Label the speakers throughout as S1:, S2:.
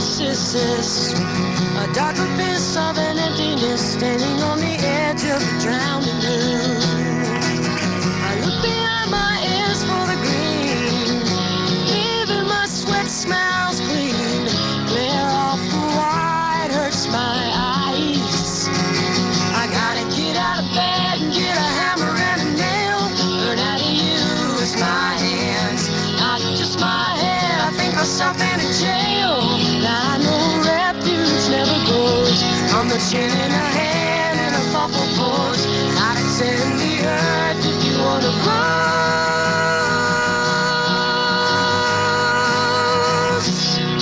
S1: narcissus, a dark abyss of an emptiness, standing on the edge of a drowning moon. I look behind my ears for the green, even my sweat smells clean. Glare off the white hurts my eyes. I gotta get out of bed and get a hammer and a nail, learn how to use my hands, not just my head. I think myself in a jail. Now I know refuge never goes. I'm the chin in a hand in a thoughtful pose. I'd extend the earth if you wanna close.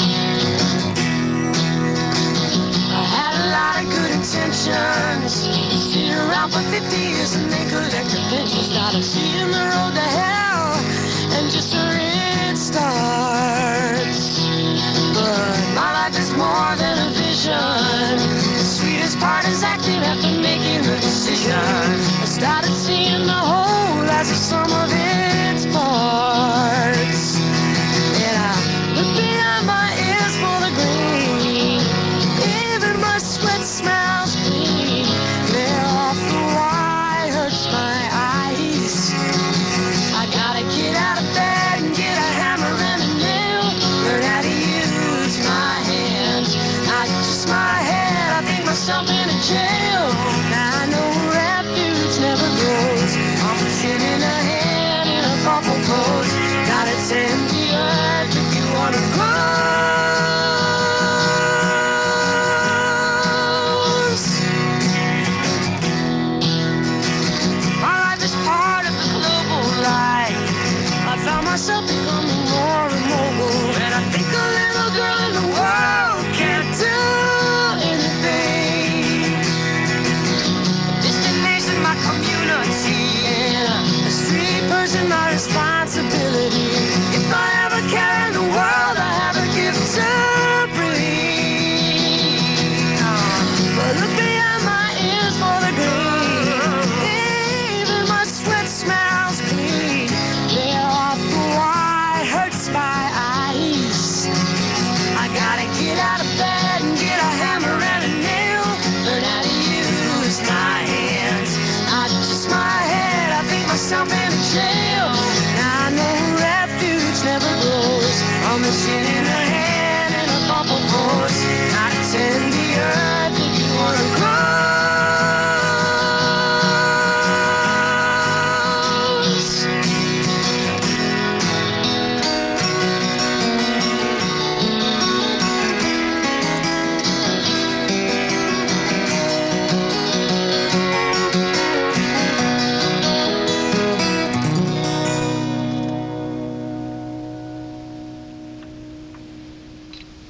S1: I had a lot of good intentions, sit around for 50 years and they collect the pensions. Started seeing the road to hell, and just where it starts. But my life is more than a vision. The sweetest part is acting after making the decision. I started seeing the whole as a sum of its parts. And I look behind my ears for the green, even my sweat smells clean. Glare off the white hurts my eyes. I gotta get out of bed and get a hammer and a nail, learn how to use my hands, not just my head. I think myself in a jail. Now I know refuge never goes. I'm a chin in a hand in a thoughtful pose. Gotta tend the earth if you wanna close. My life is part of the global life. I found myself becoming more and more, and I think a little girl in the world can't do anything. Distant nation, my community, and a street person, my responsibility. If I ever care in the world, I have a gift to bring. But look behind my ears for the green, even my sweat smells clean. Glare off the white hurts my eyes. I gotta get out of bed and get a hammer and a nail, learn how to use my hands, not just my head. I think myself in